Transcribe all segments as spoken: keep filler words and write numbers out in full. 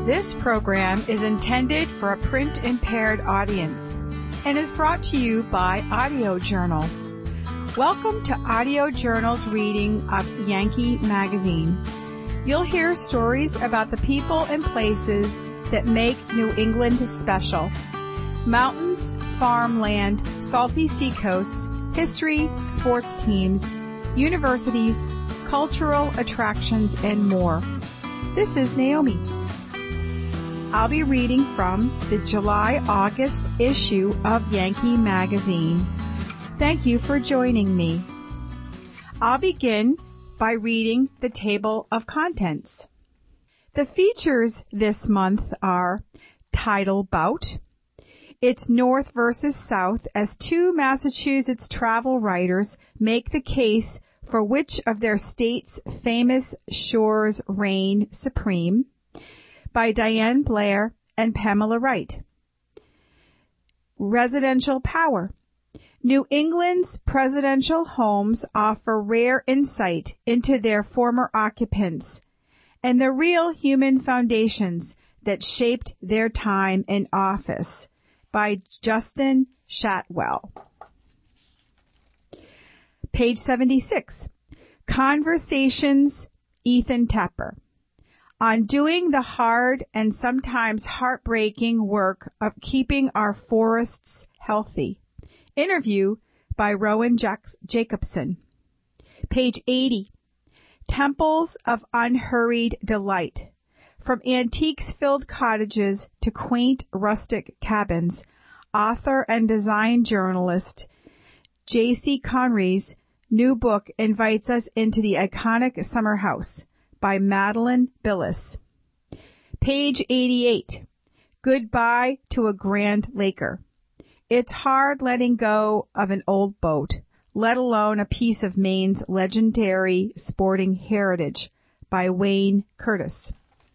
This program is intended for a print-impaired audience and is brought to you by Audio Journal. Welcome to Audio Journal's reading of Yankee Magazine. You'll hear stories about the people and places that make New England special. Mountains, farmland, salty seacoasts, history, sports teams, universities, cultural attractions, and more. This is Naomi. I'll be reading from the July-August issue of Yankee Magazine. Thank you for joining me. I'll begin by reading the table of contents. The features this month are Title Bout. It's North versus South as two Massachusetts travel writers make the case for which of their state's famous shores reign supreme, by Diane Blair and Pamela Wright. Residential Power. New England's presidential homes offer rare insight into their former occupants and the real human foundations that shaped their time in office, by Justin Shatwell. Page seventy-six. Conversations, Ethan Tapper. On doing the hard and sometimes heartbreaking work of keeping our forests healthy. Interview by Rowan Jacobson. Page eighty. Temples of Unhurried Delight. From antiques-filled cottages to quaint rustic cabins, author and design journalist J C Conry's new book invites us into the iconic summer house, by Madeline Billis. Page eighty-eight. Goodbye to a Grand Laker. It's hard letting go of an old boat, let alone a piece of Maine's legendary sporting heritage, by Wayne Curtis.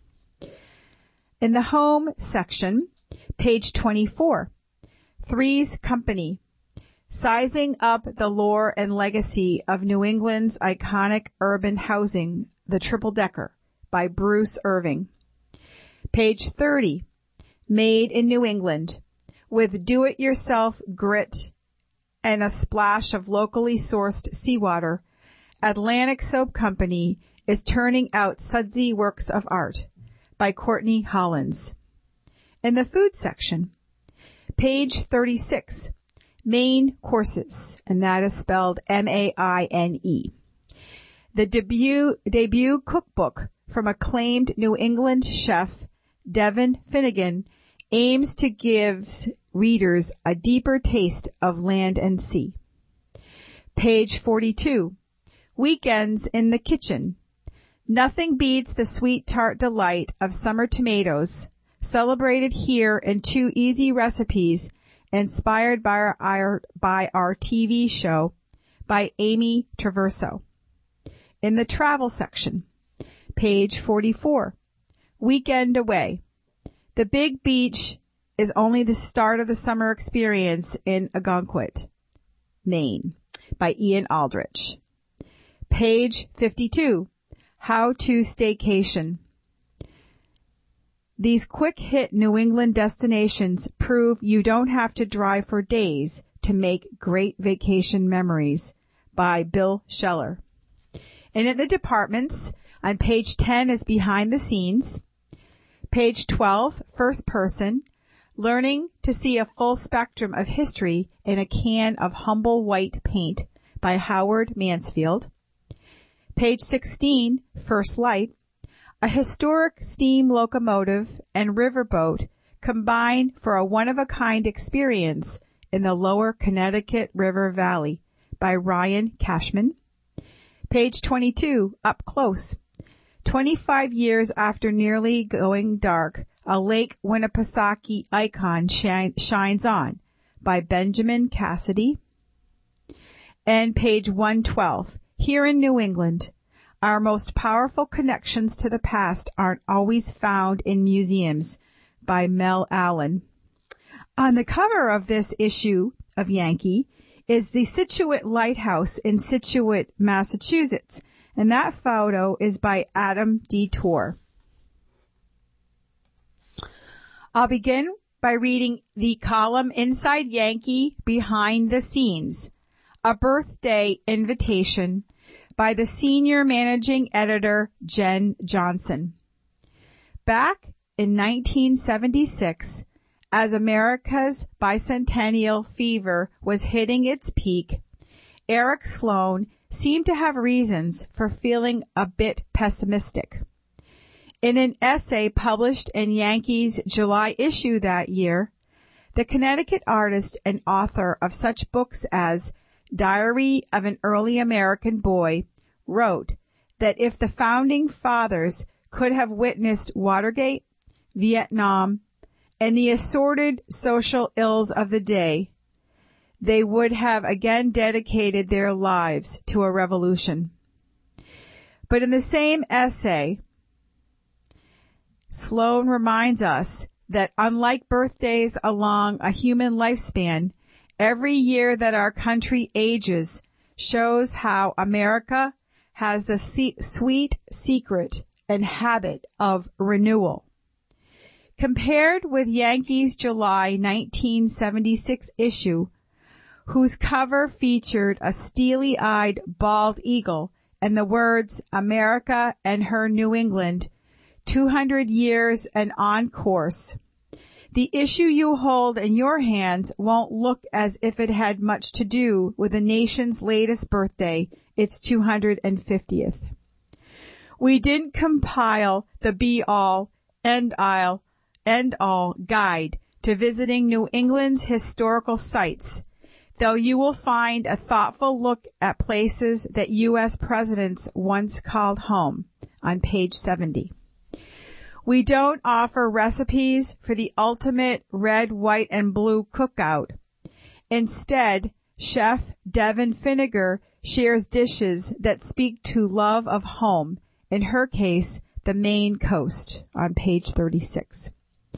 In the home section, page twenty-four. Three's Company. Sizing up the lore and legacy of New England's iconic urban housing, The Triple Decker, by Bruce Irving. Page thirty. Made in New England. With do-it-yourself grit and a splash of locally sourced seawater, Atlantic Soap Company is turning out sudsy works of art, by Courtney Hollins. In the food section, page thirty-six. Maine Courses, and that is spelled M A I N E. The debut, debut cookbook from acclaimed New England chef Devin Finnegan aims to give readers a deeper taste of land and sea. Page forty-two. Weekends in the Kitchen. Nothing beats the sweet tart delight of summer tomatoes, celebrated here in two easy recipes inspired by our, by our T V show, by Amy Traverso. In the travel section, page forty-four. Weekend Away. The Big Beach is only the start of the summer experience in Algonquin, Maine, by Ian Aldrich. Page fifty-two. How to Staycation. These quick-hit New England destinations prove you don't have to drive for days to make great vacation memories, by Bill Scheller. And in the departments, on page ten is Behind the Scenes. Page twelve, First Person, Learning to See a Full Spectrum of History in a Can of Humble White Paint, by Howard Mansfield. Page sixteen, First Light, a historic steam locomotive and riverboat combine for a one-of-a-kind experience in the lower Connecticut River Valley, by Ryan Cashman. Page twenty-two, Up Close. twenty-five years after nearly going dark, a Lake Winnipesaukee icon shine, shines on, by Benjamin Cassidy. And page one twelve, Here in New England. Our most powerful connections to the past aren't always found in museums, by Mel Allen. On the cover of this issue of Yankee is the Scituate Lighthouse in Scituate, Massachusetts, and that photo is by Adam D. Torr. I'll begin by reading the column Inside Yankee Behind the Scenes, a birthday invitation by the senior managing editor, Jen Johnson. Back in nineteen seventy-six, as America's bicentennial fever was hitting its peak, Eric Sloane seemed to have reasons for feeling a bit pessimistic. In an essay published in Yankee's July issue that year, the Connecticut artist and author of such books as Diary of an Early American Boy wrote that if the Founding Fathers could have witnessed Watergate, Vietnam, and the assorted social ills of the day, they would have again dedicated their lives to a revolution. But in the same essay, Sloane reminds us that unlike birthdays along a human lifespan, every year that our country ages shows how America has the sweet secret and habit of renewal. Compared with Yankee's July nineteen seventy-six issue, whose cover featured a steely-eyed bald eagle and the words America and her New England, two hundred years and on course, the issue you hold in your hands won't look as if it had much to do with the nation's latest birthday, its two hundred fiftieth. We didn't compile the be-all, end-all, end-all guide to visiting New England's historical sites, though you will find a thoughtful look at places that U S presidents once called home on page seventy. We don't offer recipes for the ultimate red, white, and blue cookout. Instead, Chef Devin Finnegar shares dishes that speak to love of home, in her case, the Maine coast, on page thirty-six.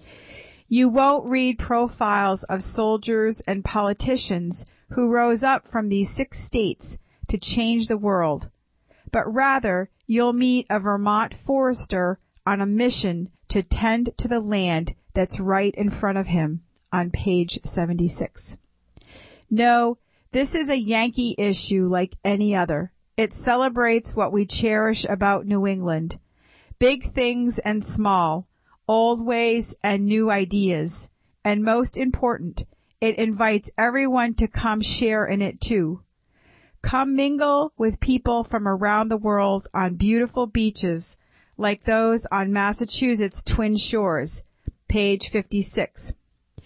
You won't read profiles of soldiers and politicians who rose up from these six states to change the world, but rather you'll meet a Vermont forester on a mission to tend to the land that's right in front of him, on page seventy-six. No, this is a Yankee issue like any other. It celebrates what we cherish about New England, big things and small, old ways and new ideas, and most important, it invites everyone to come share in it too. Come mingle with people from around the world on beautiful beaches like those on Massachusetts' Twin Shores, page fifty-six.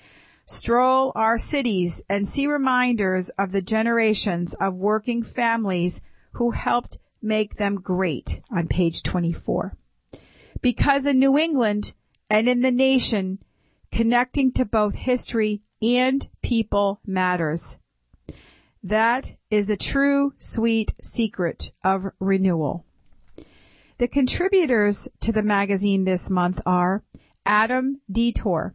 Stroll our cities and see reminders of the generations of working families who helped make them great, on page twenty-four. Because in New England and in the nation, connecting to both history and people matters. That is the true sweet secret of renewal. The contributors to the magazine this month are Adam Detour.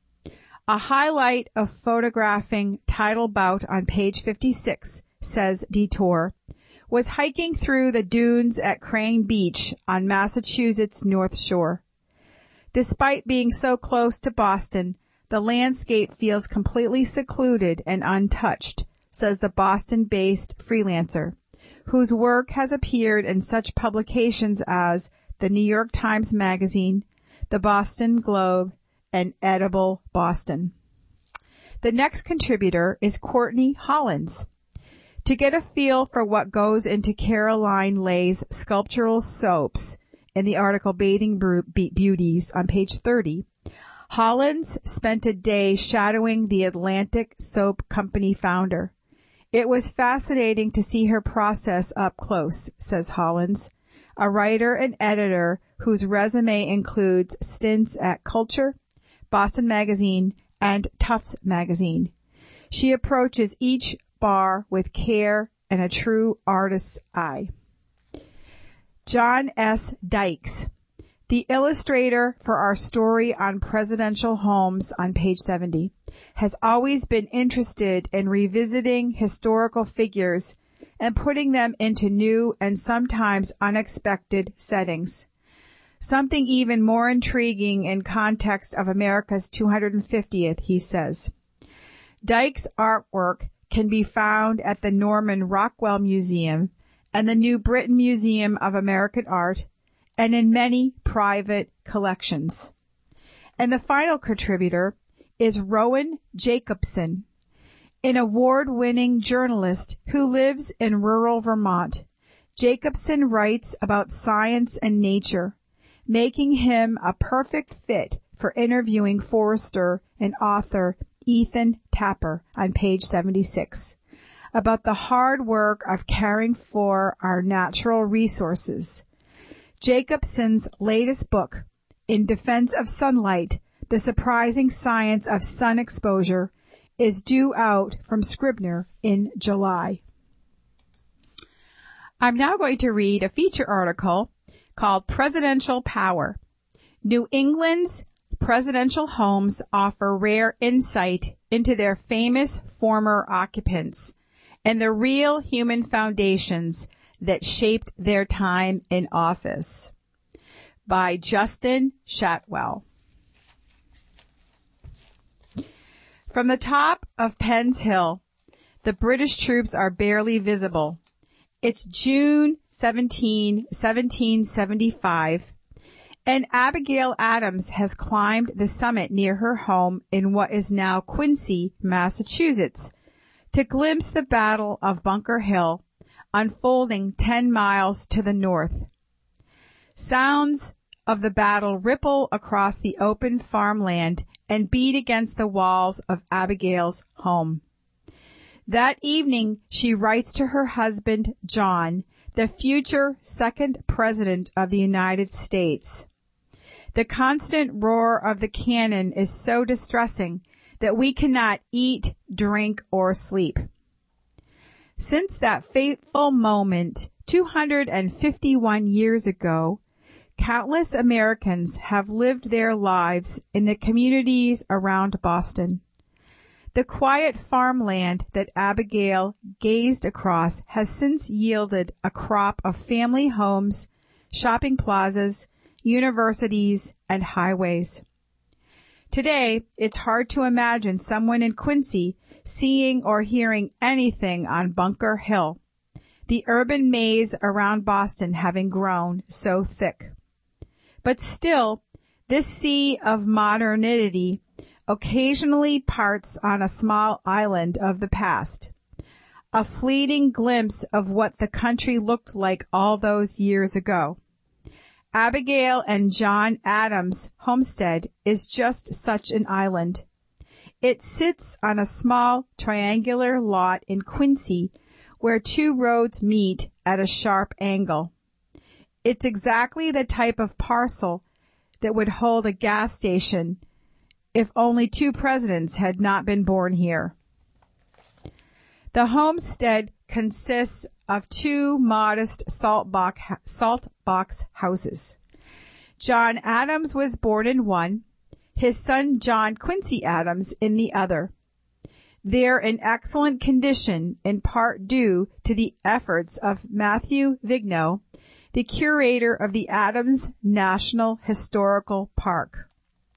A highlight of photographing title bout on page fifty-six, says Detour, was hiking through the dunes at Crane Beach on Massachusetts' North Shore. Despite being so close to Boston, the landscape feels completely secluded and untouched, says the Boston-based freelancer, whose work has appeared in such publications as the New York Times Magazine, the Boston Globe, and Edible Boston. The next contributor is Courtney Hollins. To get a feel for what goes into Caroline Lay's sculptural soaps in the article Bathing Beauties on page thirty, Hollins spent a day shadowing the Atlantic Soap Company founder. It was fascinating to see her process up close, says Hollins, a writer and editor whose resume includes stints at Culture, Boston Magazine, and Tufts Magazine. She approaches each bar with care and a true artist's eye. John S. Dykes, the illustrator for our story on presidential homes on page seventy, has always been interested in revisiting historical figures and putting them into new and sometimes unexpected settings. Something even more intriguing in context of America's two hundred fiftieth, he says. Dykes' artwork can be found at the Norman Rockwell Museum and the New Britain Museum of American Art, and in many private collections. And the final contributor is Rowan Jacobson, an award-winning journalist who lives in rural Vermont. Jacobson writes about science and nature, making him a perfect fit for interviewing forester and author Ethan Tapper on page seventy-six about the hard work of caring for our natural resources. Jacobson's latest book, In Defense of Sunlight, The Surprising Science of Sun Exposure, is due out from Scribner in July. I'm now going to read a feature article called Presidential Power. New England's presidential homes offer rare insight into their famous former occupants and the real human foundations that shaped their time in office. By Justin Shatwell. From the top of Penn's Hill, the British troops are barely visible. It's June seventeenth, seventeen seventy-five, and Abigail Adams has climbed the summit near her home in what is now Quincy, Massachusetts, to glimpse the Battle of Bunker Hill unfolding ten miles to the north. Sounds of the battle ripple across the open farmland and beat against the walls of Abigail's home. That evening, she writes to her husband, John, the future second president of the United States. The constant roar of the cannon is so distressing that we cannot eat, drink, or sleep. Since that fateful moment, two hundred fifty-one years ago, countless Americans have lived their lives in the communities around Boston. The quiet farmland that Abigail gazed across has since yielded a crop of family homes, shopping plazas, universities, and highways. Today, it's hard to imagine someone in Quincy seeing or hearing anything on Bunker Hill, the urban maze around Boston having grown so thick. But still, this sea of modernity occasionally parts on a small island of the past, a fleeting glimpse of what the country looked like all those years ago. Abigail and John Adams' homestead is just such an island. It sits on a small triangular lot in Quincy where two roads meet at a sharp angle. It's exactly the type of parcel that would hold a gas station if only two presidents had not been born here. The homestead consists of two modest salt box, salt box houses. John Adams was born in one, his son John Quincy Adams in the other. They're in excellent condition, in part due to the efforts of Matthew Vigneault, the curator of the Adams National Historical Park.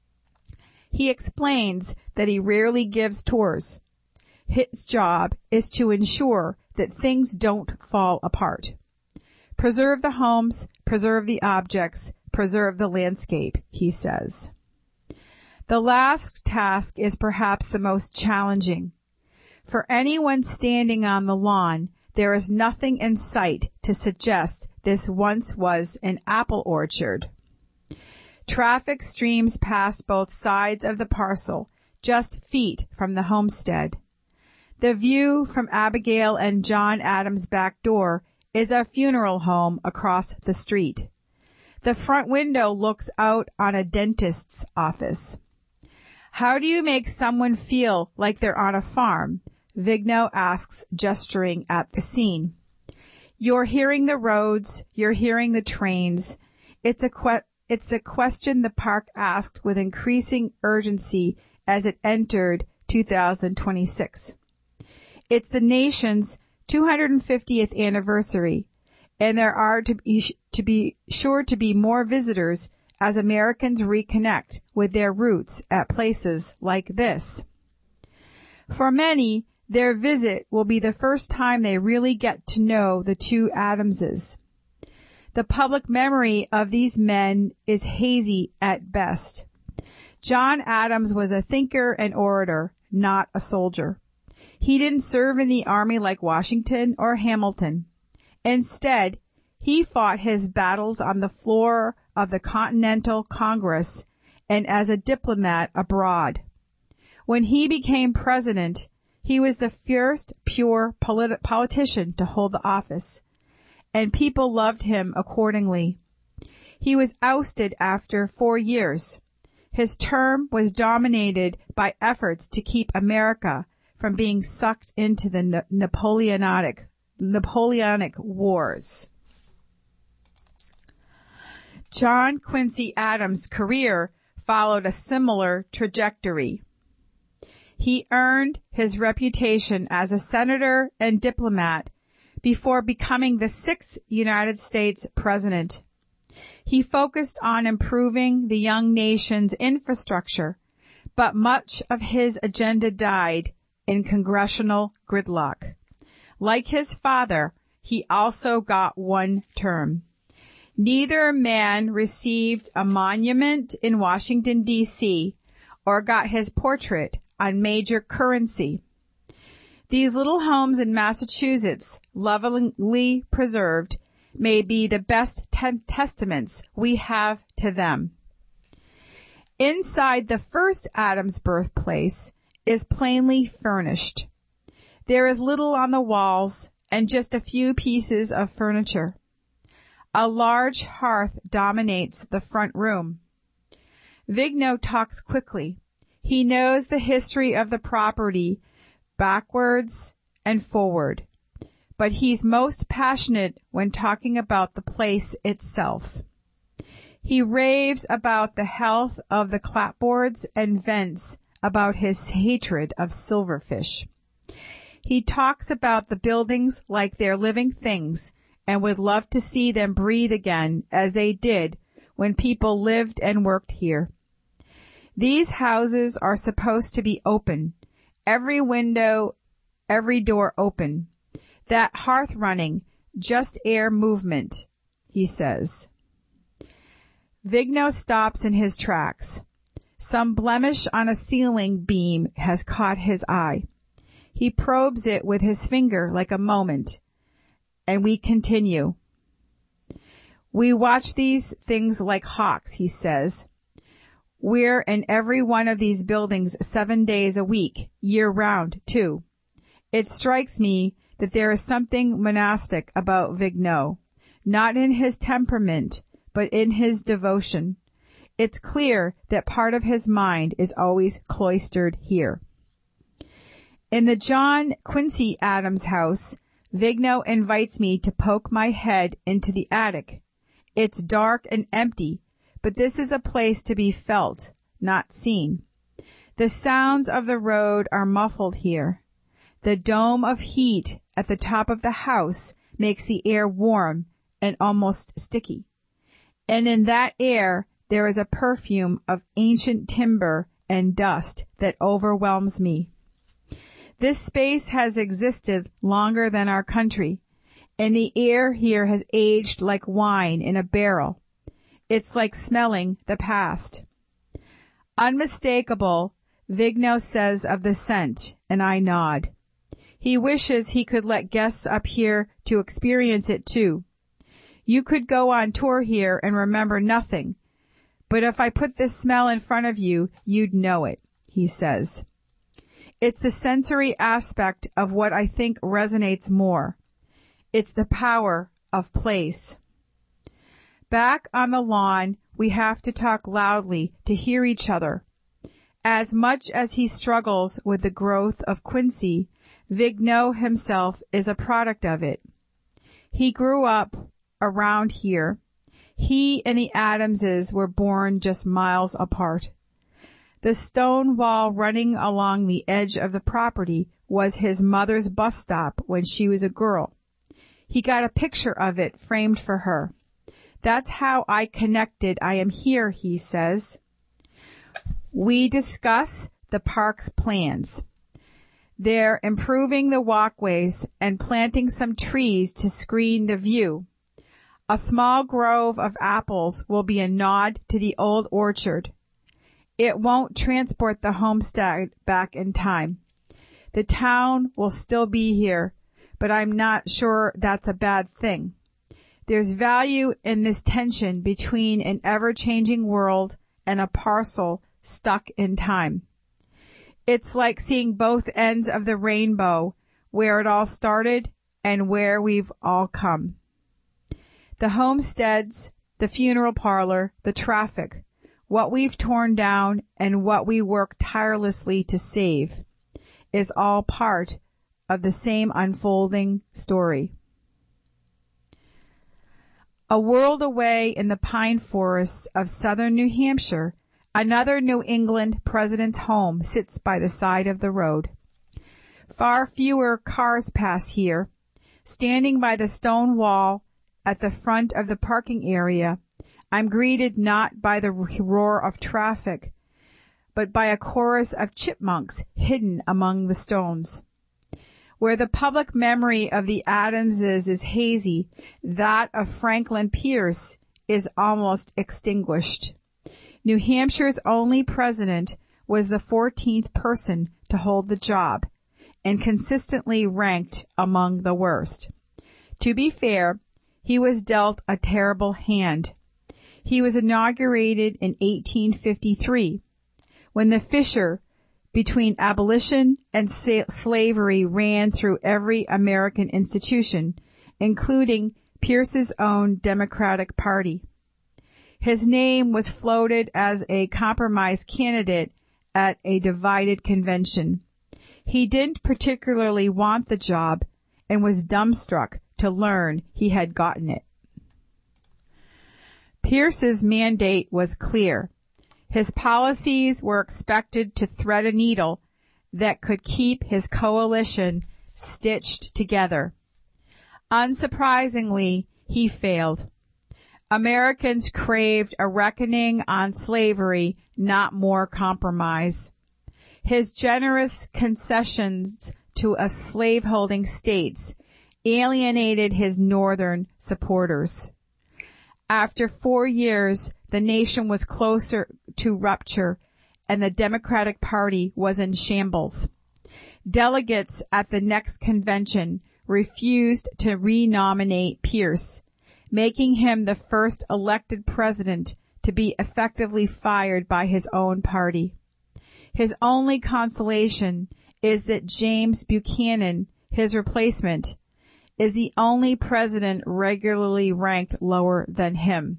He explains that he rarely gives tours. His job is to ensure that things don't fall apart. Preserve the homes, preserve the objects, preserve the landscape, he says. The last task is perhaps the most challenging. For anyone standing on the lawn, there is nothing in sight to suggest this once was an apple orchard. Traffic streams past both sides of the parcel, just feet from the homestead. The view from Abigail and John Adams' back door is a funeral home across the street. The front window looks out on a dentist's office. How do you make someone feel like they're on a farm? Vigneault asks, gesturing at the scene. You're hearing the roads, you're hearing the trains. It's a que- it's the question the park asked with increasing urgency as it entered two thousand twenty-six. It's the nation's two hundred fiftieth anniversary, and there are to be, to be sure to be more visitors as Americans reconnect with their roots at places like this. For many, their visit will be the first time they really get to know the two Adamses. The public memory of these men is hazy at best. John Adams was a thinker and orator, not a soldier. He didn't serve in the army like Washington or Hamilton. Instead, he fought his battles on the floor of the Continental Congress and as a diplomat abroad. When he became president, he was the first pure polit- politician to hold the office, and people loved him accordingly. He was ousted after four years. His term was dominated by efforts to keep America from being sucked into the Na- Napoleonic, Napoleonic Wars. John Quincy Adams' career followed a similar trajectory. He earned his reputation as a senator and diplomat before becoming the sixth United States president. He focused on improving the young nation's infrastructure, but much of his agenda died in congressional gridlock. Like his father, he also got one term. Neither man received a monument in Washington, D C, or got his portrait on major currency. These little homes in Massachusetts, lovingly preserved, may be the best te- testaments we have to them. Inside the first Adams birthplace is plainly furnished. There is little on the walls and just a few pieces of furniture. A large hearth dominates the front room. Vigneault talks quickly. He knows the history of the property backwards and forward, but he's most passionate when talking about the place itself. He raves about the health of the clapboards and vents, about his hatred of silverfish. He talks about the buildings like they're living things and would love to see them breathe again as they did when people lived and worked here. These houses are supposed to be open, every window, every door open. That hearth running, just air movement, he says. Vigneault stops in his tracks. Some blemish on a ceiling beam has caught his eye. He probes it with his finger like a moment, and we continue. We watch these things like hawks, he says. We're in every one of these buildings seven days a week, year-round, too. It strikes me that there is something monastic about Vigneault, not in his temperament, but in his devotion. It's clear that part of his mind is always cloistered here. In the John Quincy Adams house, Vigneault invites me to poke my head into the attic. It's dark and empty, but this is a place to be felt, not seen. The sounds of the road are muffled here. The dome of heat at the top of the house makes the air warm and almost sticky. And in that air, there is a perfume of ancient timber and dust that overwhelms me. This space has existed longer than our country, and the air here has aged like wine in a barrel. It's like smelling the past. Unmistakable, Vigneault says of the scent, and I nod. He wishes he could let guests up here to experience it too. You could go on tour here and remember nothing, but if I put this smell in front of you, you'd know it, he says. It's the sensory aspect of what I think resonates more. It's the power of place. Back on the lawn, we have to talk loudly to hear each other. As much as he struggles with the growth of Quincy, Vigneault himself is a product of it. He grew up around here. He and the Adamses were born just miles apart. The stone wall running along the edge of the property was his mother's bus stop when she was a girl. He got a picture of it framed for her. That's how I connected. I am here, he says. We discuss the park's plans. They're improving the walkways and planting some trees to screen the view. A small grove of apples will be a nod to the old orchard. It won't transport the homestead back in time. The town will still be here, but I'm not sure that's a bad thing. There's value in this tension between an ever-changing world and a parcel stuck in time. It's like seeing both ends of the rainbow, where it all started and where we've all come. The homesteads, the funeral parlor, the traffic, what we've torn down and what we work tirelessly to save is all part of the same unfolding story. A world away in the pine forests of southern New Hampshire, another New England president's home sits by the side of the road. Far fewer cars pass here. Standing by the stone wall at the front of the parking area, I'm greeted not by the roar of traffic, but by a chorus of chipmunks hidden among the stones. Where the public memory of the Adamses is hazy, that of Franklin Pierce is almost extinguished. New Hampshire's only president was the fourteenth person to hold the job and consistently ranked among the worst. To be fair, he was dealt a terrible hand. He was inaugurated in eighteen fifty-three, when the fissure between abolition and sa- slavery ran through every American institution, including Pierce's own Democratic Party. His name was floated as a compromise candidate at a divided convention. He didn't particularly want the job and was dumbstruck to learn he had gotten it. Pierce's mandate was clear. His policies were expected to thread a needle that could keep his coalition stitched together. Unsurprisingly, he failed. Americans craved a reckoning on slavery, not more compromise. His generous concessions to a slaveholding states alienated his northern supporters. After four years, the nation was closer to rupture, and the Democratic Party was in shambles. Delegates at the next convention refused to renominate Pierce, making him the first elected president to be effectively fired by his own party. His only consolation is that James Buchanan, his replacement, is the only president regularly ranked lower than him.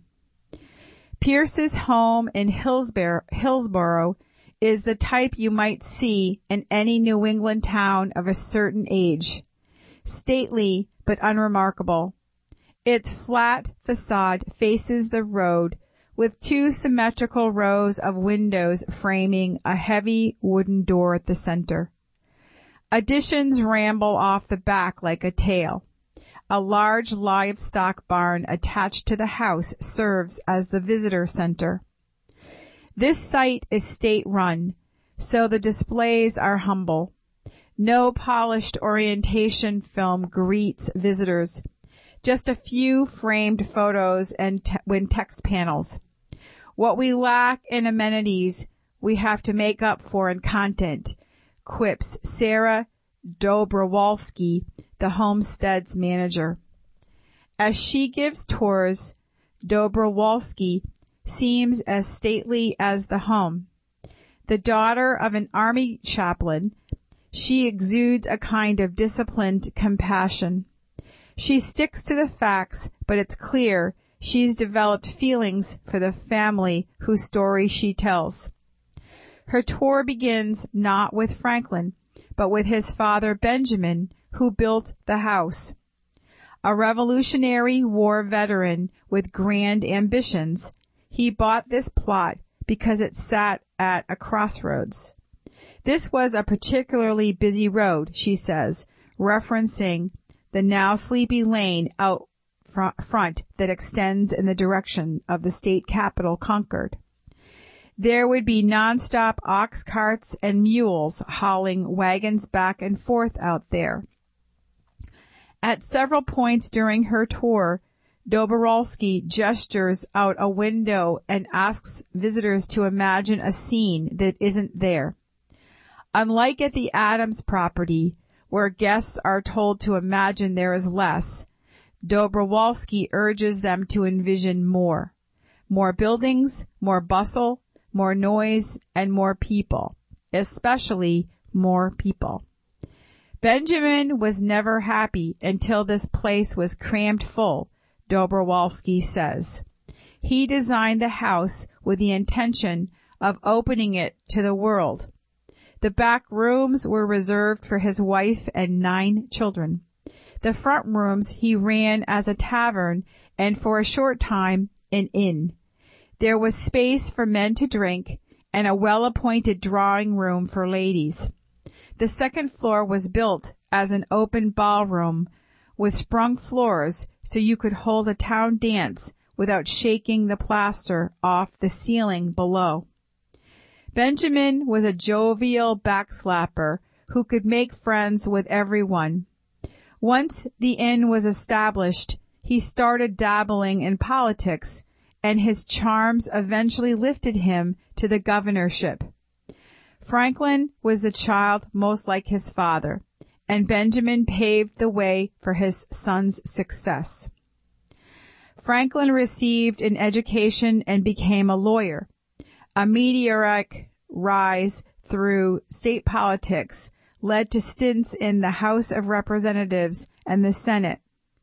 Pierce's home in Hillsborough, Hillsborough is the type you might see in any New England town of a certain age. Stately but unremarkable. Its flat facade faces the road with two symmetrical rows of windows framing a heavy wooden door at the center. Additions ramble off the back like a tail. A large livestock barn attached to the house serves as the visitor center. This site is state-run, so the displays are humble. No polished orientation film greets visitors. Just a few framed photos and te- when text panels. What we lack in amenities, we have to make up for in content, quips Sarah Dobrowolski, the homestead's manager. As she gives tours, Dobrowolski seems as stately as the home. The daughter of an army chaplain, she exudes a kind of disciplined compassion. She sticks to the facts, but it's clear she's developed feelings for the family whose story she tells. Her tour begins not with Franklin, but with his father Benjamin, who built the house. A Revolutionary War veteran with grand ambitions, he bought this plot because it sat at a crossroads. This was a particularly busy road, she says, referencing the now sleepy lane out fr- front that extends in the direction of the state capital, Concord. There would be nonstop ox carts and mules hauling wagons back and forth out there. At several points during her tour, Dobrowolski gestures out a window and asks visitors to imagine a scene that isn't there. Unlike at the Adams property, where guests are told to imagine there is less, Dobrowolski urges them to envision more. More buildings, more bustle, more noise, and more people, especially more people. Benjamin was never happy until this place was crammed full, Dobrowolski says. He designed the house with the intention of opening it to the world. The back rooms were reserved for his wife and nine children. The front rooms he ran as a tavern and for a short time an inn. There was space for men to drink and a well-appointed drawing room for ladies. The second floor was built as an open ballroom with sprung floors so you could hold a town dance without shaking the plaster off the ceiling below. Benjamin was a jovial backslapper who could make friends with everyone. Once the inn was established, he started dabbling in politics, and his charms eventually lifted him to the governorship. Franklin was the child most like his father, and Benjamin paved the way for his son's success. Franklin received an education and became a lawyer. A meteoric rise through state politics led to stints in the House of Representatives and the Senate.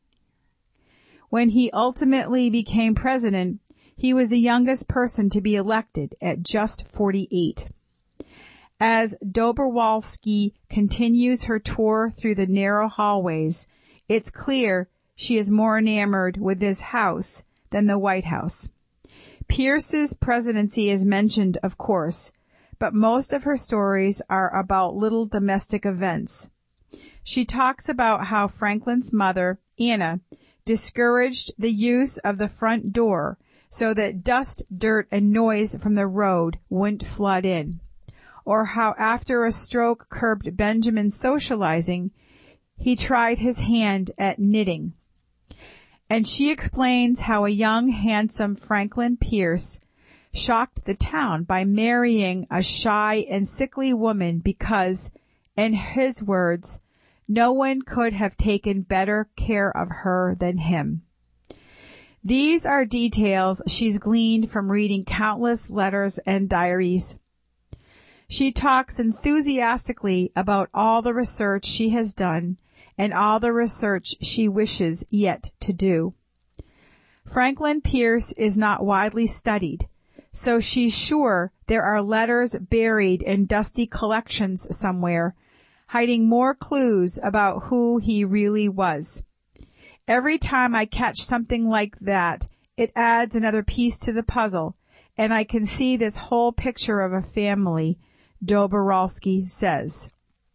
When he ultimately became president, he was the youngest person to be elected at just forty-eight. As Dobrowolski continues her tour through the narrow hallways, it's clear she is more enamored with this house than the White House. Pierce's presidency is mentioned, of course, but most of her stories are about little domestic events. She talks about how Franklin's mother, Anna, discouraged the use of the front door so that dust, dirt, and noise from the road wouldn't flood in. Or how after a stroke curbed Benjamin's socializing, he tried his hand at knitting. And she explains how a young, handsome Franklin Pierce shocked the town by marrying a shy and sickly woman because, in his words, no one could have taken better care of her than him. These are details she's gleaned from reading countless letters and diaries. She talks enthusiastically about all the research she has done and all the research she wishes yet to do. Franklin Pierce is not widely studied, so she's sure there are letters buried in dusty collections somewhere, hiding more clues about who he really was. Every time I catch something like that, it adds another piece to the puzzle, and I can see this whole picture of a family, Dobrowolski says.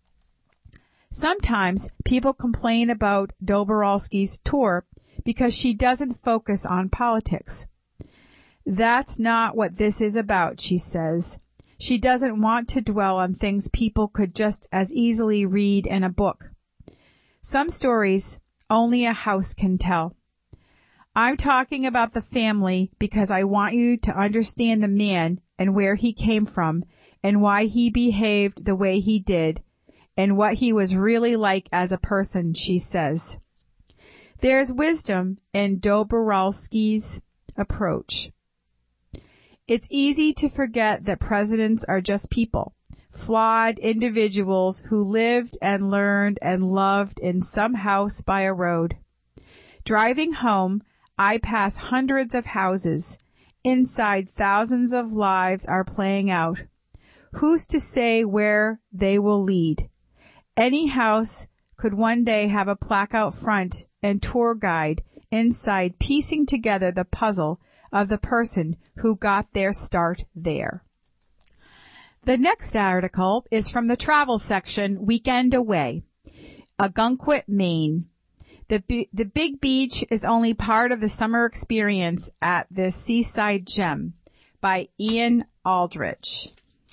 Sometimes people complain about Dobrowolski's tour because she doesn't focus on politics. That's not what this is about, she says. She doesn't want to dwell on things people could just as easily read in a book. Some stories only a house can tell. I'm talking about the family because I want you to understand the man and where he came from and why he behaved the way he did and what he was really like as a person, she says. There's wisdom in Dobrowolski's approach. It's easy to forget that presidents are just people, flawed individuals who lived and learned and loved in some house by a road. Driving home, I pass hundreds of houses. Inside, thousands of lives are playing out. Who's to say where they will lead? Any house could one day have a plaque out front and tour guide inside piecing together the puzzle of the person who got their start there. The next article is from the travel section, Weekend Away, Ogunquit, Maine. The, the big beach is only part of the summer experience at this seaside gem, by Ian Aldrich.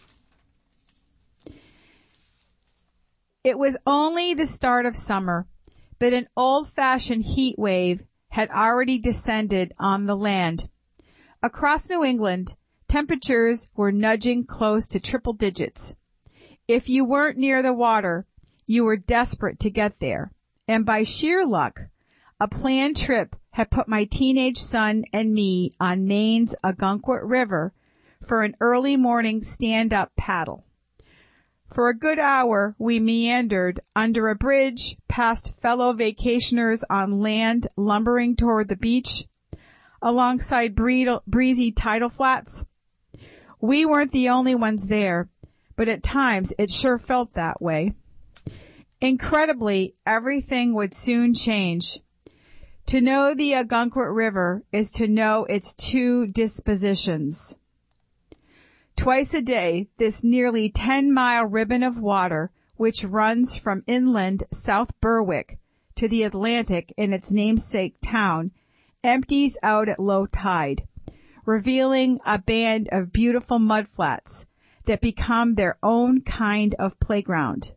It was only the start of summer, but an old-fashioned heat wave had already descended on the land. Across New England, temperatures were nudging close to triple digits. If you weren't near the water, you were desperate to get there. And by sheer luck, a planned trip had put my teenage son and me on Maine's Ogunquit River for an early morning stand-up paddle. For a good hour, we meandered under a bridge, past fellow vacationers on land lumbering toward the beach, alongside breezy tidal flats. We weren't the only ones there, but at times it sure felt that way. Incredibly, everything would soon change. To know the Ogunquit River is to know its two dispositions. Twice a day, this nearly ten-mile ribbon of water, which runs from inland South Berwick to the Atlantic in its namesake town, empties out at low tide, revealing a band of beautiful mudflats that become their own kind of playground.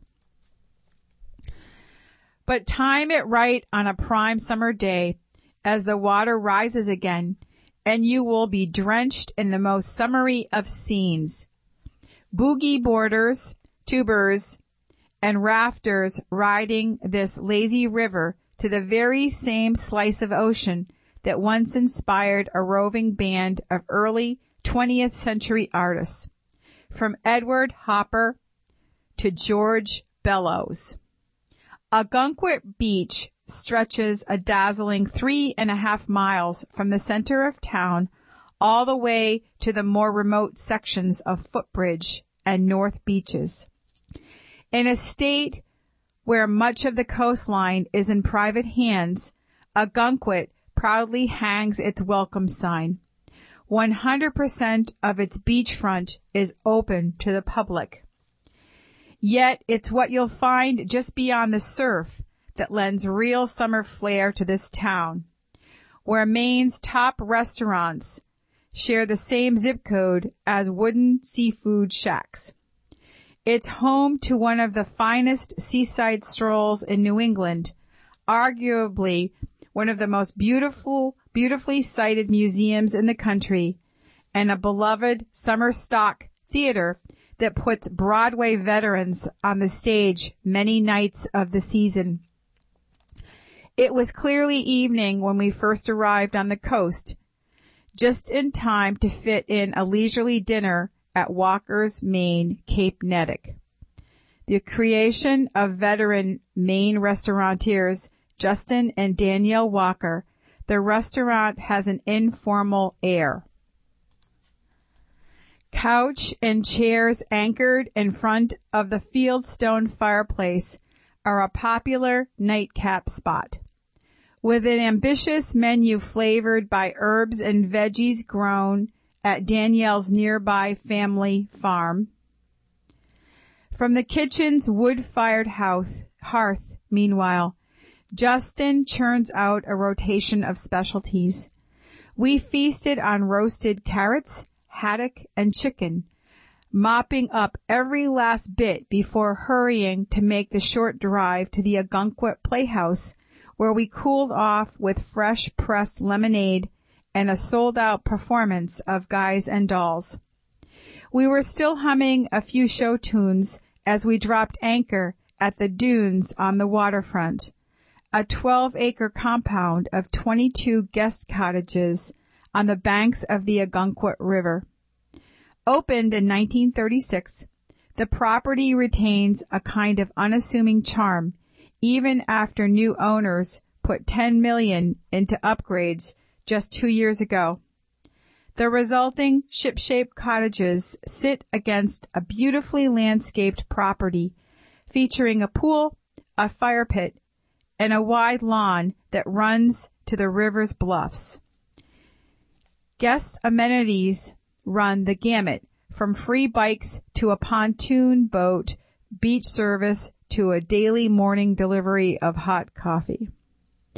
But time it right on a prime summer day as the water rises again, and you will be drenched in the most summery of scenes. Boogie boarders, tubers, and rafters riding this lazy river to the very same slice of ocean that once inspired a roving band of early twentieth century artists, from Edward Hopper to George Bellows. Ogunquit Beach stretches a dazzling three and a half miles from the center of town all the way to the more remote sections of Footbridge and North Beaches. In a state where much of the coastline is in private hands, Ogunquit proudly hangs its welcome sign. one hundred percent of its beachfront is open to the public. Yet it's what you'll find just beyond the surf that lends real summer flair to this town, where Maine's top restaurants share the same zip code as wooden seafood shacks. It's home to one of the finest seaside strolls in New England, arguably one of the most beautiful, beautifully sited museums in the country, and a beloved summer stock theater that puts Broadway veterans on the stage many nights of the season. It was clearly evening when we first arrived on the coast, just in time to fit in a leisurely dinner at Walker's Maine Cape Nettic, the creation of veteran Maine restaurateurs Justin and Danielle Walker. The restaurant has an informal air. Couch and chairs anchored in front of the fieldstone fireplace are a popular nightcap spot, with an ambitious menu flavored by herbs and veggies grown at Danielle's nearby family farm. From the kitchen's wood-fired hearth, meanwhile, Justin churns out a rotation of specialties. We feasted on roasted carrots, haddock, and chicken, mopping up every last bit before hurrying to make the short drive to the Ogunquit Playhouse, where we cooled off with fresh pressed lemonade and a sold-out performance of Guys and Dolls. We were still humming a few show tunes as we dropped anchor at the Dunes on the waterfront, a twelve-acre compound of twenty-two guest cottages on the banks of the Ogunquit River. Opened in nineteen thirty-six, the property retains a kind of unassuming charm, even after new owners put ten million dollars into upgrades just two years ago. The resulting ship-shaped cottages sit against a beautifully landscaped property featuring a pool, a fire pit, and a wide lawn that runs to the river's bluffs. Guest amenities run the gamut, from free bikes to a pontoon boat, beach service to a daily morning delivery of hot coffee.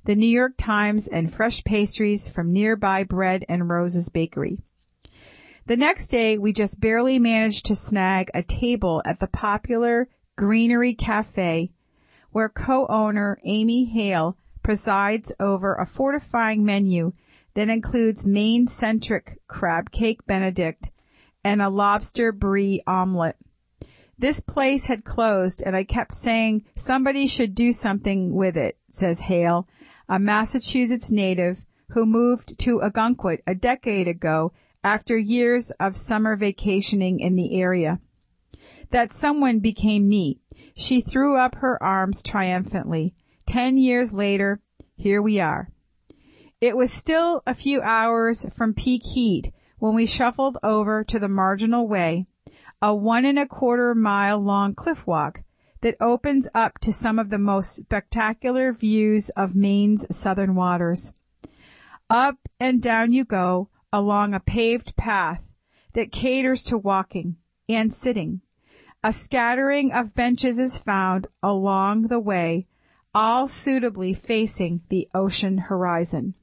the New York Times, and fresh pastries from nearby Bread and Roses Bakery. The next day, we just barely managed to snag a table at the popular Greenery Cafe, where co-owner Amy Hale presides over a fortifying menu that includes Maine-centric crab cake Benedict and a lobster brie omelet. This place had closed, and I kept saying somebody should do something with it, says Hale, a Massachusetts native who moved to Ogunquit a decade ago after years of summer vacationing in the area. That someone became me. She threw up her arms triumphantly. Ten years later, here we are. It was still a few hours from peak heat when we shuffled over to the Marginal Way, a one and a quarter mile long cliff walk that opens up to some of the most spectacular views of Maine's southern waters. Up and down you go along a paved path that caters to walking and sitting. A scattering of benches is found along the way, all suitably facing the ocean horizon.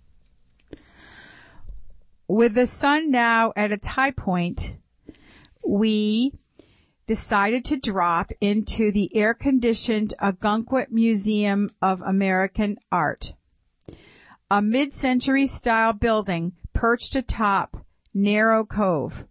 With the sun now at its high point, we decided to drop into the air-conditioned Ogunquit Museum of American Art, a mid-century style building perched atop Narrow Cove.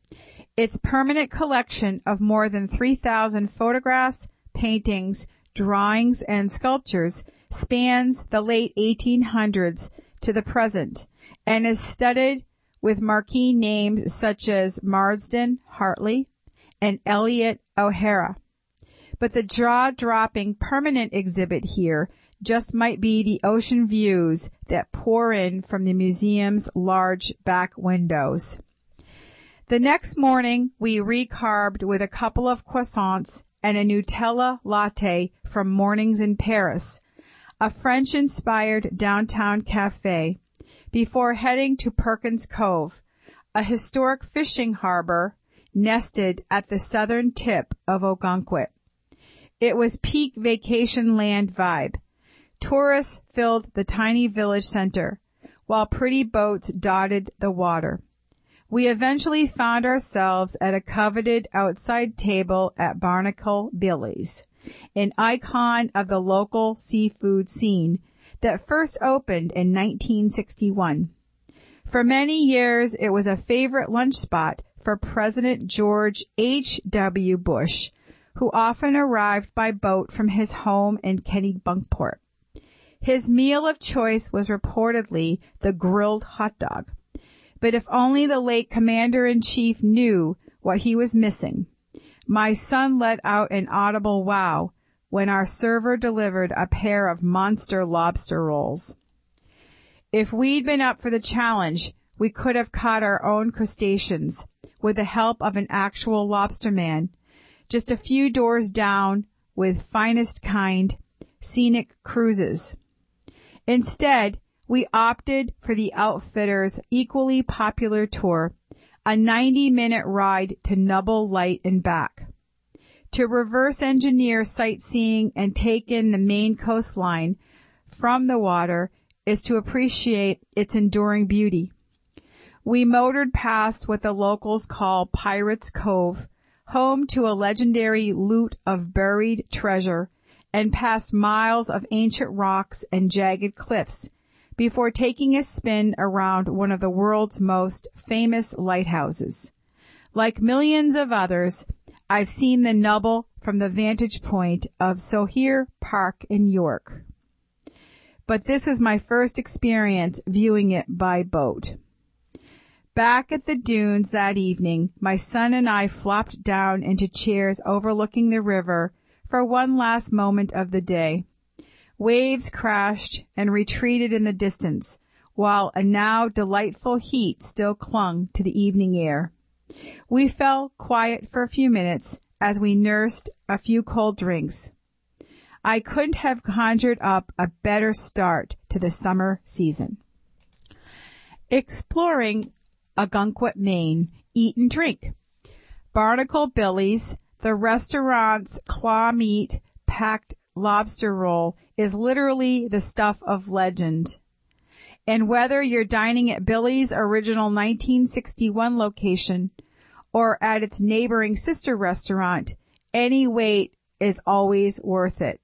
Its permanent collection of more than three thousand photographs, paintings, drawings, and sculptures spans the late eighteen hundreds to the present and is studded with marquee names such as Marsden Hartley and Elliot O'Hara. But the jaw-dropping permanent exhibit here just might be the ocean views that pour in from the museum's large back windows. The next morning, we recarbed with a couple of croissants and a Nutella latte from Mornings in Paris, a French-inspired downtown cafe, before heading to Perkins Cove, a historic fishing harbor nested at the southern tip of Ogunquit. It was peak vacation land vibe. Tourists filled the tiny village center, while pretty boats dotted the water. We eventually found ourselves at a coveted outside table at Barnacle Billy's, an icon of the local seafood scene that first opened in nineteen sixty-one. For many years, it was a favorite lunch spot for President George H W Bush, who often arrived by boat from his home in Kennebunkport. His meal of choice was reportedly the grilled hot dog. But if only the late Commander-in-Chief knew what he was missing. My son let out an audible wow when our server delivered a pair of monster lobster rolls. If we'd been up for the challenge, we could have caught our own crustaceans with the help of an actual lobsterman, just a few doors down with finest kind scenic cruises. Instead, we opted for the outfitter's equally popular tour, a ninety-minute ride to Nubble Light and back. To reverse engineer sightseeing and take in the Maine coastline from the water is to appreciate its enduring beauty. We motored past what the locals call Pirates Cove, home to a legendary loot of buried treasure, and past miles of ancient rocks and jagged cliffs, before taking a spin around one of the world's most famous lighthouses. Like millions of others, I've seen the Nubble from the vantage point of Soher Park in York. But this was my first experience viewing it by boat. Back at the dunes that evening, my son and I flopped down into chairs overlooking the river for one last moment of the day. Waves crashed and retreated in the distance, while a now delightful heat still clung to the evening air. We fell quiet for a few minutes as we nursed a few cold drinks. I couldn't have conjured up a better start to the summer season. Exploring Ogunquit, Maine, eat and drink. Barnacle Billy's, the restaurant's claw meat packed lobster roll, is literally the stuff of legend. And whether you're dining at Billy's original nineteen sixty-one location or at its neighboring sister restaurant, any wait is always worth it.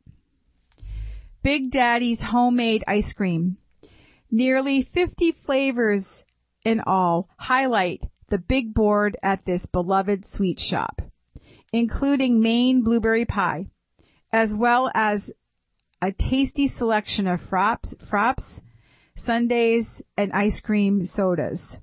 Big Daddy's homemade ice cream. Nearly fifty flavors in all highlight the big board at this beloved sweet shop, including Maine blueberry pie, as well as a tasty selection of frops, frops, sundaes, and ice cream sodas.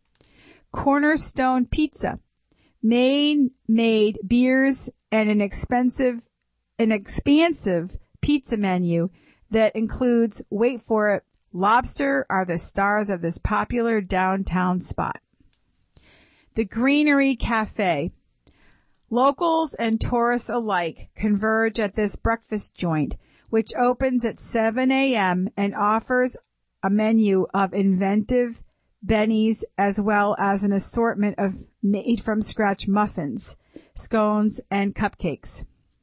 Cornerstone Pizza. Maine-made beers and an expensive, an expansive pizza menu that includes, wait for it, lobster are the stars of this popular downtown spot. The Greenery Cafe. Locals and tourists alike converge at this breakfast joint, which opens at seven a.m. and offers a menu of inventive bennies as well as an assortment of made-from-scratch muffins, scones, and cupcakes.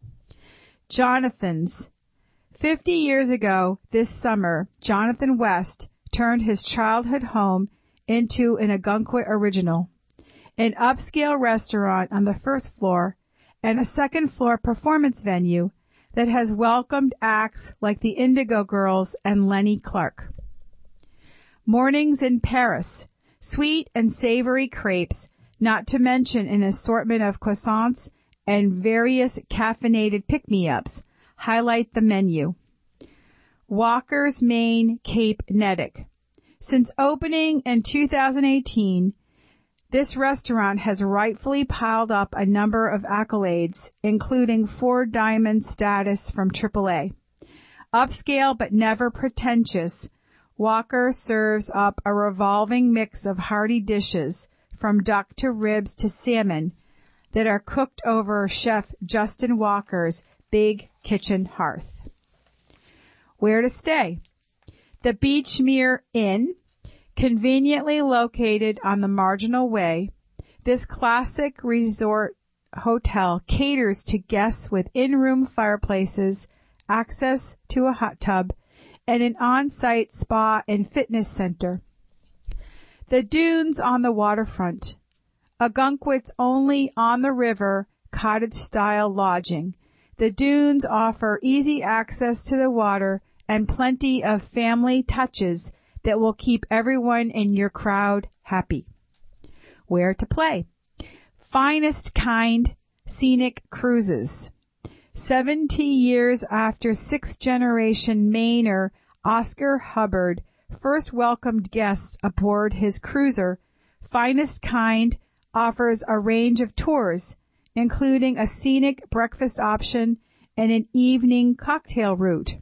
Jonathan's. Fifty years ago this summer, Jonathan West turned his childhood home into an Ogunquit original, an upscale restaurant on the first floor and a second-floor performance venue that has welcomed acts like the Indigo Girls and Lenny Clark. Mornings in Paris. Sweet and savory crepes, not to mention an assortment of croissants and various caffeinated pick-me-ups, highlight the menu. Walker's Maine Cape Nedick. Since opening in two thousand eighteen, this restaurant has rightfully piled up a number of accolades, including four diamond status from triple A. Upscale but never pretentious, Walker serves up a revolving mix of hearty dishes, from duck to ribs to salmon, that are cooked over Chef Justin Walker's big kitchen hearth. Where to stay? The Beechmere Inn, conveniently located on the Marginal Way. This classic resort hotel caters to guests with in-room fireplaces, access to a hot tub, and an on-site spa and fitness center. The Dunes on the waterfront. Ogunquit's only on-the-river cottage-style lodging. The Dunes offer easy access to the water and plenty of family touches that will keep everyone in your crowd happy. Where to play? Finest Kind Scenic Cruises. Seventy years after sixth-generation Mainer Oscar Hubbard first welcomed guests aboard his cruiser, Finest Kind offers a range of tours, including a scenic breakfast option and an evening cocktail route.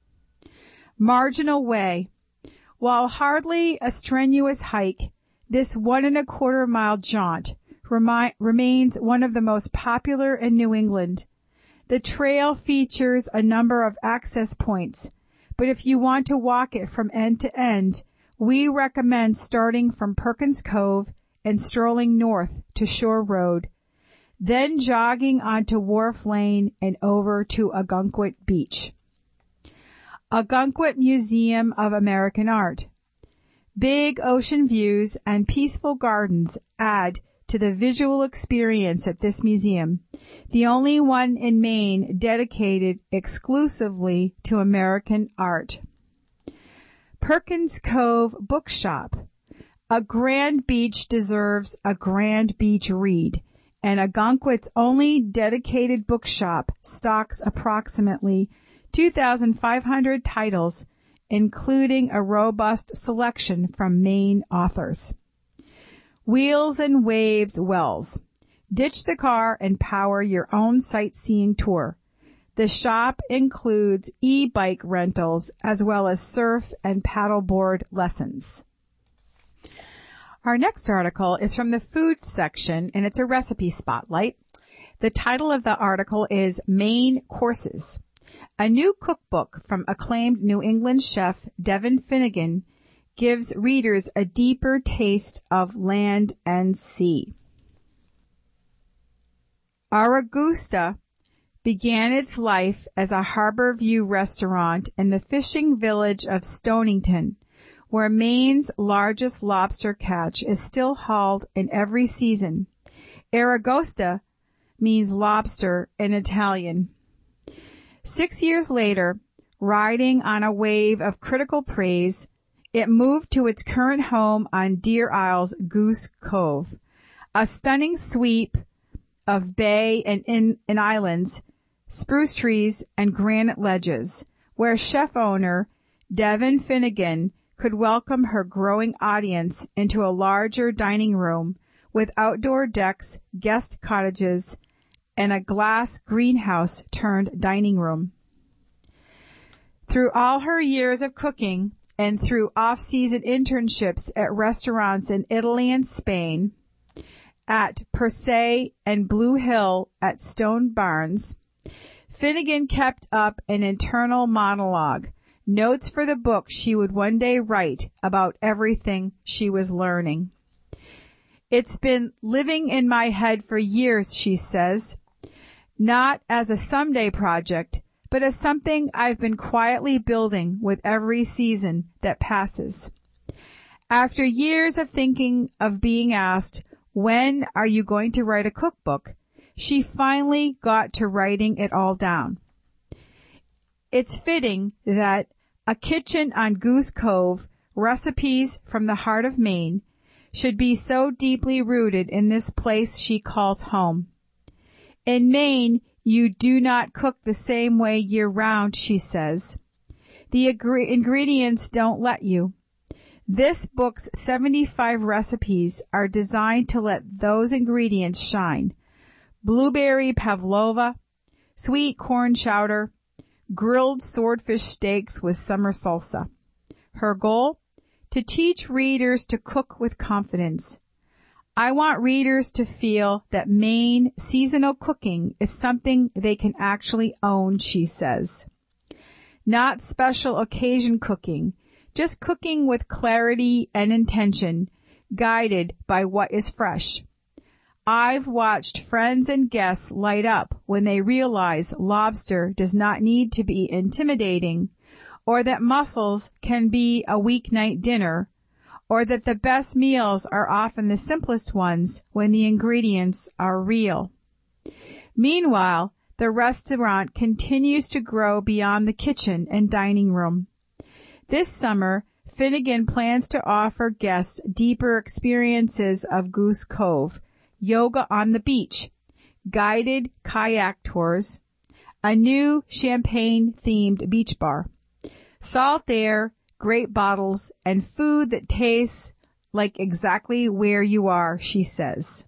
Marginal Way. While hardly a strenuous hike, this one and a quarter mile jaunt remi- remains one of the most popular in New England. The trail features a number of access points, but if you want to walk it from end to end, we recommend starting from Perkins Cove and strolling north to Shore Road, then jogging onto Wharf Lane and over to Ogunquit Beach. Ogunquit Museum of American Art. Big ocean views and peaceful gardens add to the visual experience at this museum, the only one in Maine dedicated exclusively to American art. Perkins Cove Bookshop. A grand beach deserves a grand beach read, and Ogunquit's only dedicated bookshop stocks approximately two thousand five hundred titles, including a robust selection from Maine authors. Wheels and Waves Wells. Ditch the car and power your own sightseeing tour. The shop includes e-bike rentals as well as surf and paddleboard lessons. Our next article is from the food section, and it's a recipe spotlight. The title of the article is Maine Courses. A new cookbook from acclaimed New England chef Devin Finnegan gives readers a deeper taste of land and sea. Aragusta began its life as a Harbor View restaurant in the fishing village of Stonington, where Maine's largest lobster catch is still hauled in every season. Aragosta means lobster in Italian. Six years later, riding on a wave of critical praise, it moved to its current home on Deer Isle's Goose Cove, a stunning sweep of bay and, in, and islands, spruce trees, and granite ledges, where chef-owner Devin Finnegan could welcome her growing audience into a larger dining room with outdoor decks, guest cottages, and a glass greenhouse turned dining room. Through all her years of cooking and through off-season internships at restaurants in Italy and Spain, at Per Se and Blue Hill at Stone Barns, Finnegan kept up an internal monologue, notes for the book she would one day write about everything she was learning. It's been living in my head for years, she says, not as a someday project, but as something I've been quietly building with every season that passes. After years of thinking of being asked, when are you going to write a cookbook, she finally got to writing it all down. It's fitting that A Kitchen on Goose Cove, Recipes from the Heart of Maine, should be so deeply rooted in this place she calls home. In Maine, you do not cook the same way year-round, she says. The ing- ingredients don't let you. This book's seventy-five recipes are designed to let those ingredients shine. Blueberry pavlova, sweet corn chowder, grilled swordfish steaks with summer salsa. Her goal? To teach readers to cook with confidence. I want readers to feel that Maine seasonal cooking is something they can actually own, she says. Not special occasion cooking, just cooking with clarity and intention, guided by what is fresh. I've watched friends and guests light up when they realize lobster does not need to be intimidating, or that mussels can be a weeknight dinner, or that the best meals are often the simplest ones when the ingredients are real. Meanwhile, the restaurant continues to grow beyond the kitchen and dining room. This summer, Finnegan plans to offer guests deeper experiences of Goose Cove, yoga on the beach, guided kayak tours, a new champagne-themed beach bar, salt air, great bottles, and food that tastes like exactly where you are, she says.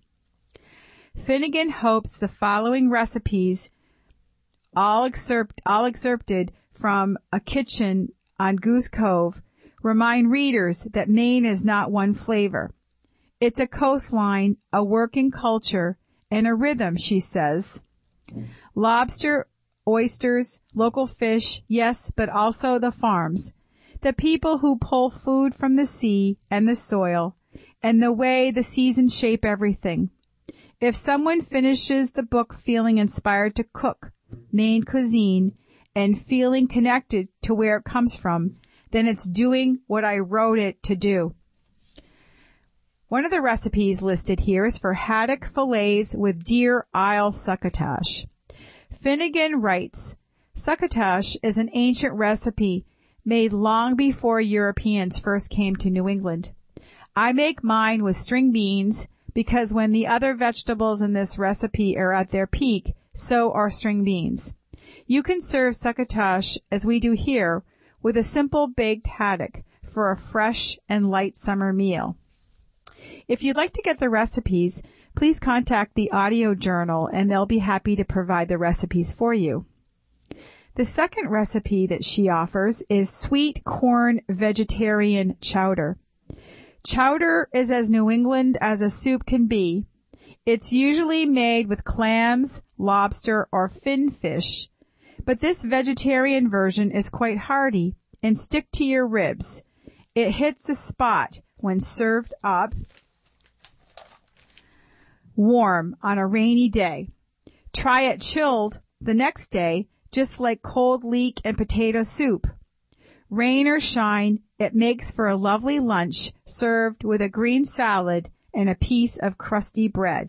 Finnegan hopes the following recipes, all, excerpt, all excerpted from A Kitchen on Goose Cove, remind readers that Maine is not one flavor. It's a coastline, a working culture, and a rhythm, she says. Lobster, oysters, local fish, yes, but also the farms, the people who pull food from the sea and the soil, and the way the seasons shape everything. If someone finishes the book feeling inspired to cook Maine cuisine and feeling connected to where it comes from, then it's doing what I wrote it to do. One of the recipes listed here is for haddock fillets with Deer Isle succotash. Finnegan writes, succotash is an ancient recipe made long before Europeans first came to New England. I make mine with string beans because when the other vegetables in this recipe are at their peak, so are string beans. You can serve succotash, as we do here, with a simple baked haddock for a fresh and light summer meal. If you'd like to get the recipes, please contact the Audio Journal and they'll be happy to provide the recipes for you. The second recipe that she offers is sweet corn vegetarian chowder. Chowder is as New England as a soup can be. It's usually made with clams, lobster, or fin fish, but this vegetarian version is quite hearty and stick to your ribs. It hits the spot when served up warm on a rainy day. Try it chilled the next day, just like cold leek and potato soup. Rain or shine, it makes for a lovely lunch served with a green salad and a piece of crusty bread.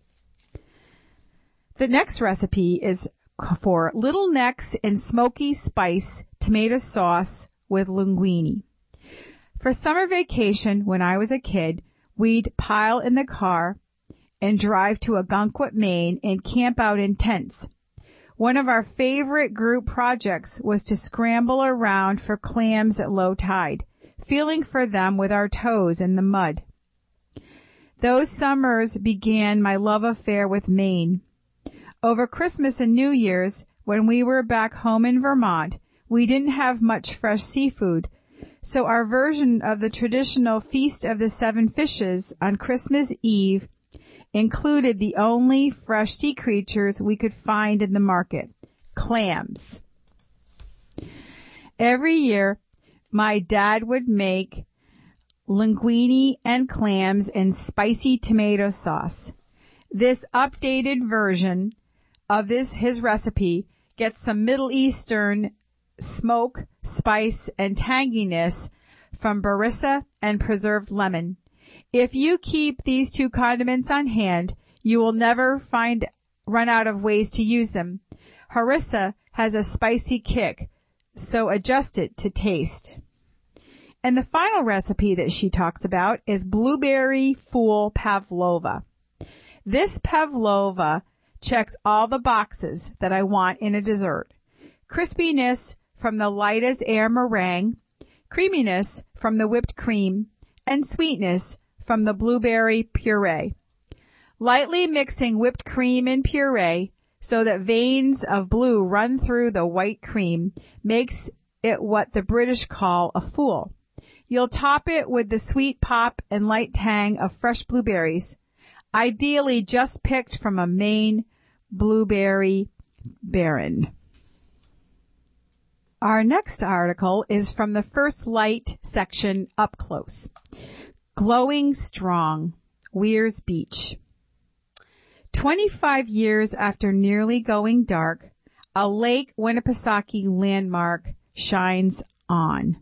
The next recipe is for little necks in smoky spice tomato sauce with linguine. For summer vacation, when I was a kid, we'd pile in the car and drive to Ogunquit, Maine, and camp out in tents. One of our favorite group projects was to scramble around for clams at low tide, feeling for them with our toes in the mud. Those summers began my love affair with Maine. Over Christmas and New Year's, when we were back home in Vermont, we didn't have much fresh seafood, so our version of the traditional Feast of the Seven Fishes on Christmas Eve included the only fresh sea creatures we could find in the market, clams. Every year, my dad would make linguine and clams in spicy tomato sauce. This updated version of this his recipe gets some Middle Eastern smoke, spice, and tanginess from harissa and preserved lemon. If you keep these two condiments on hand, you will never find run out of ways to use them. Harissa has a spicy kick, so adjust it to taste. And the final recipe that she talks about is blueberry fool pavlova. This pavlova checks all the boxes that I want in a dessert. Crispiness from the light as air meringue, creaminess from the whipped cream, and sweetness from the blueberry puree. Lightly mixing whipped cream and puree so that veins of blue run through the white cream makes it what the British call a fool. You'll top it with the sweet pop and light tang of fresh blueberries, ideally just picked from a Maine blueberry barren. Our next article is from the First Light section, Up Close. Glowing Strong, Weirs Beach. Twenty-five years after nearly going dark, a Lake Winnipesaukee landmark shines on.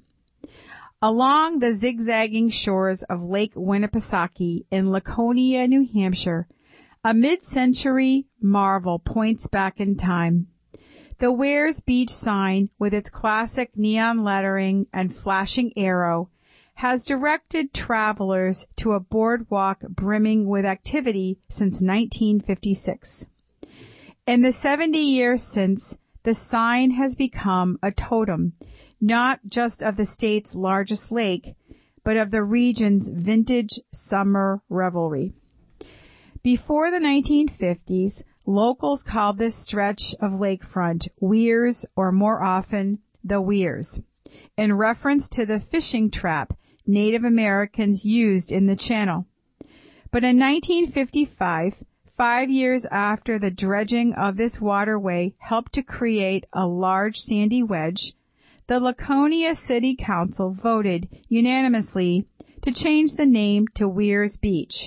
Along the zigzagging shores of Lake Winnipesaukee in Laconia, New Hampshire, a mid-century marvel points back in time. The Weirs Beach sign, with its classic neon lettering and flashing arrow, has directed travelers to a boardwalk brimming with activity since nineteen fifty-six. In the seventy years since, the sign has become a totem, not just of the state's largest lake, but of the region's vintage summer revelry. Before the nineteen fifties, locals called this stretch of lakefront Weirs, or more often, the Weirs, in reference to the fishing trap Native Americans used in the channel. But in nineteen fifty-five, five years after the dredging of this waterway helped to create a large sandy wedge, the Laconia City Council voted unanimously to change the name to Weirs Beach.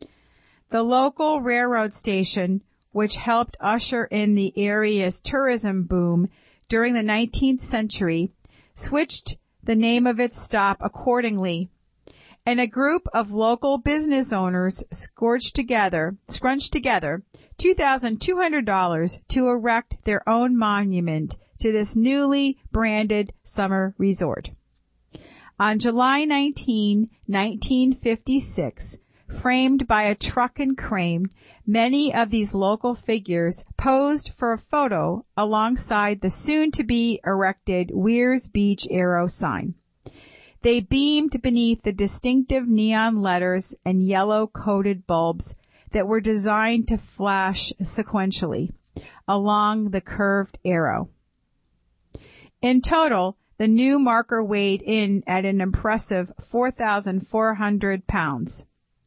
The local railroad station, which helped usher in the area's tourism boom during the nineteenth century, switched the name of its stop accordingly, and a group of local business owners scorched together, scrunched together two thousand two hundred dollars to erect their own monument to this newly branded summer resort. On July nineteenth, nineteen fifty-six, framed by a truck and crane, many of these local figures posed for a photo alongside the soon-to-be erected Weirs Beach arrow sign. They beamed beneath the distinctive neon letters and yellow-coated bulbs that were designed to flash sequentially along the curved arrow. In total, the new marker weighed in at an impressive four thousand four hundred pounds.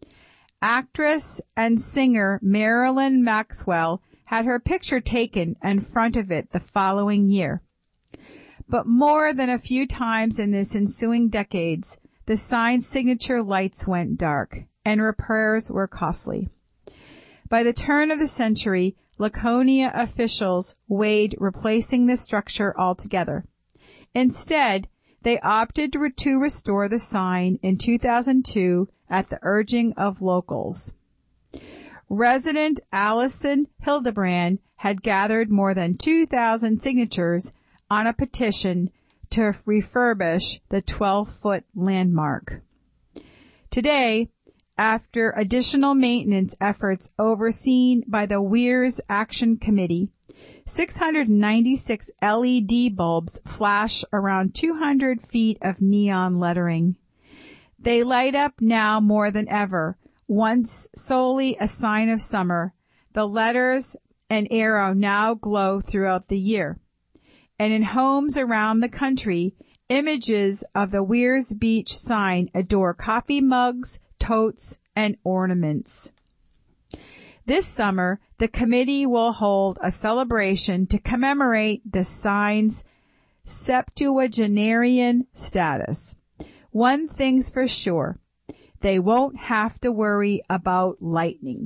Actress and singer Marilyn Maxwell had her picture taken in front of it the following year. But more than a few times in this ensuing decades, the sign's signature lights went dark, and repairs were costly. By the turn of the century, Laconia officials weighed replacing the structure altogether. Instead, they opted to, to restore the sign in two thousand two at the urging of locals. Resident Allison Hildebrand had gathered more than two thousand signatures on a petition to refurbish the twelve-foot landmark. Today, after additional maintenance efforts overseen by the Weirs Action Committee, six hundred ninety-six L E D bulbs flash around two hundred feet of neon lettering. They light up now more than ever. Once solely a sign of summer, the letters and arrow now glow throughout the year. And in homes around the country, images of the Weirs Beach sign adore coffee mugs, totes, and ornaments. This summer, the committee will hold a celebration to commemorate the sign's septuagenarian status. One thing's for sure, they won't have to worry about lightning.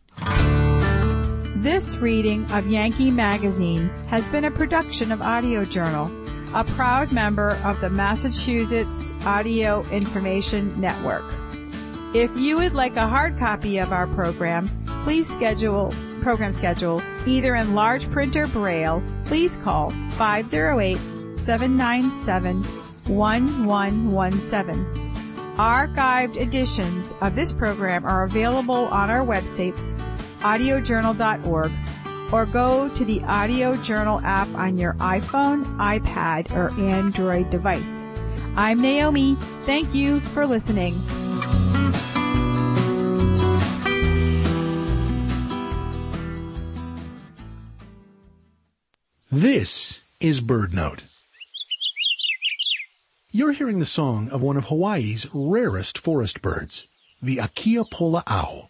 This reading of Yankee Magazine has been a production of Audio Journal, a proud member of the Massachusetts Audio Information Network. If you would like a hard copy of our program, please schedule program schedule either in large print or braille. Please call five oh eight, seven nine seven, one one one seven. Archived editions of this program are available on our website, audio journal dot org, or go to the Audio Journal app on your iPhone, iPad, or Android device. I'm Naomi. Thank you for listening. This is BirdNote. You're hearing the song of one of Hawaii's rarest forest birds, the Akiapola'au.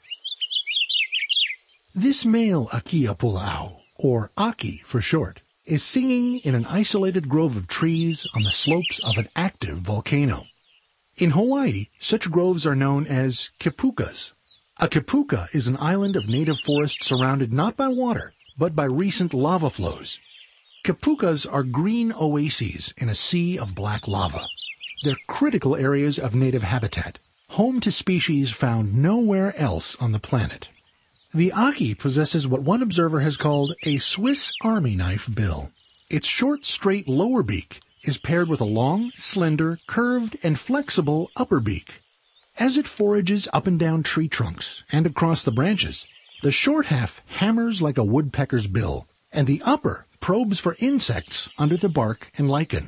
This male Akiapola'au, or Aki for short, is singing in an isolated grove of trees on the slopes of an active volcano. In Hawaii, such groves are known as kipukas. A kipuka is an island of native forest surrounded not by water, but by recent lava flows. Kipukas are green oases in a sea of black lava. They're critical areas of native habitat, home to species found nowhere else on the planet. The Aki possesses what one observer has called a Swiss Army knife bill. Its short, straight lower beak is paired with a long, slender, curved, and flexible upper beak. As it forages up and down tree trunks and across the branches, the short half hammers like a woodpecker's bill, and the upper probes for insects under the bark and lichen.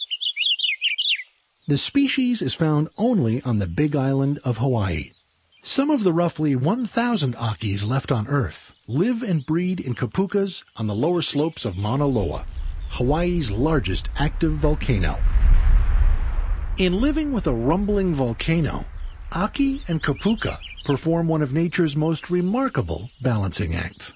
The species is found only on the Big Island of Hawaii. Some of the roughly one thousand Akis left on Earth live and breed in kipukas on the lower slopes of Mauna Loa, Hawaii's largest active volcano. In living with a rumbling volcano, Aki and kipuka perform one of nature's most remarkable balancing acts.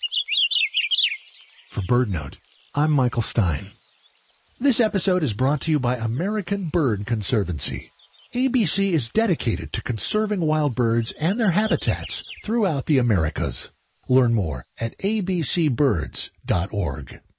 For BirdNote, I'm Michael Stein. This episode is brought to you by American Bird Conservancy. A B C is dedicated to conserving wild birds and their habitats throughout the Americas. Learn more at a b c birds dot org.